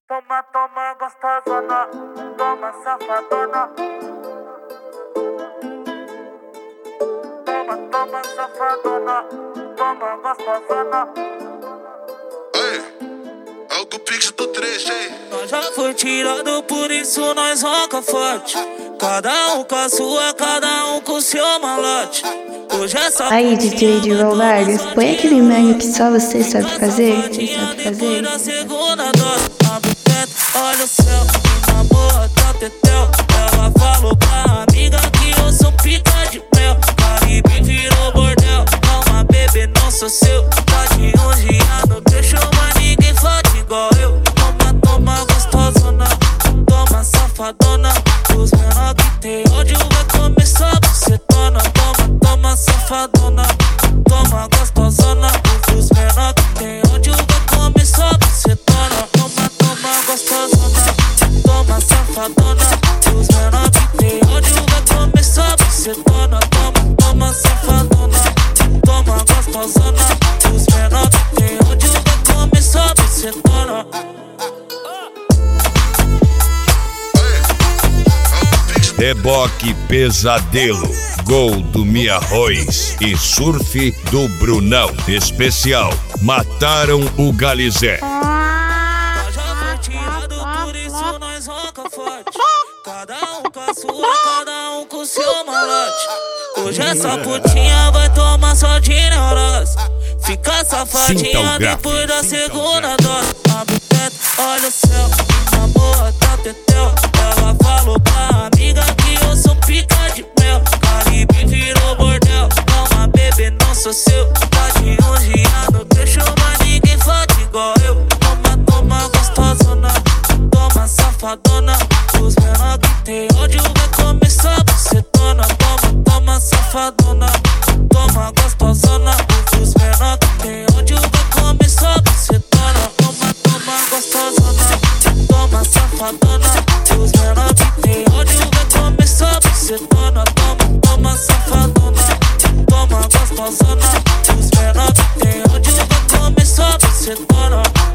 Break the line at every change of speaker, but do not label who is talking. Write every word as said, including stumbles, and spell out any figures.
Toma, toma, gostosona, toma, safadona. Toma, toma, safadona, toma, gostosona.
Ei, algo pix do três, hein?
Nós já foi tirado, por isso nós ronca forte. Cada um com a sua, cada um com o seu malote. Hoje essa
Aí, D J de Rollvargas, põe aquele mangue que só você sabe fazer. Você sabe fazer?
da segunda dose, abre o teto, olha o céu, e na boa tá tetel. Ela falou pra amiga que eu sou pica de mel. Caribe virou bordel, calma bebê, não sou seu. Tá de ongeado, deixou, mas ninguém fode igual eu. Toma, toma, gostosona, toma, safadona. Os menor que tem ódio vai começar a bucetona. Toma, toma, safadona, toma, gostosona. Os menor que tem ódio vai começar a bucetona. Toma, toma, gostosona, toma, safadona. Os menor que tem ódio vai começar a bucetona. Toma, toma, safadona, toma, gostosona. Os menor que tem ódio vai começar a bucetona.
Reboque Pesadelo, Gol do Mia Arroz e Surf do Brunão. Especial, mataram o Galizé.
Nós já foi tirado, por isso nós ronca forte. Cada um com a sua, cada um com o seu malote. Hoje essa putinha vai tomar só de neurose. Fica safadinha depois da segunda dose. Abre o teto, olha o céu, e na boa tá tetel. Ela falou pra amiga que eu sou pica de mel. Caribe virou bordel, calma bebê, não sou seu. Tá de ongeado, deixou, mas ninguém fode igual eu. Toma, toma, gostosona, toma, safadona. Os menor que tem ódio vai começar a bucetona. Toma, toma, safadona, toma, gostosona. Os menor que tem ódio vai começar a bucetona. Toma, toma, gostosona, toma, safadona. Os menor que tem ódio vai começar a bucetona. Toma, toma, safadona, toma, gostosona. Os menor que tem ódio vai começar a bucetona.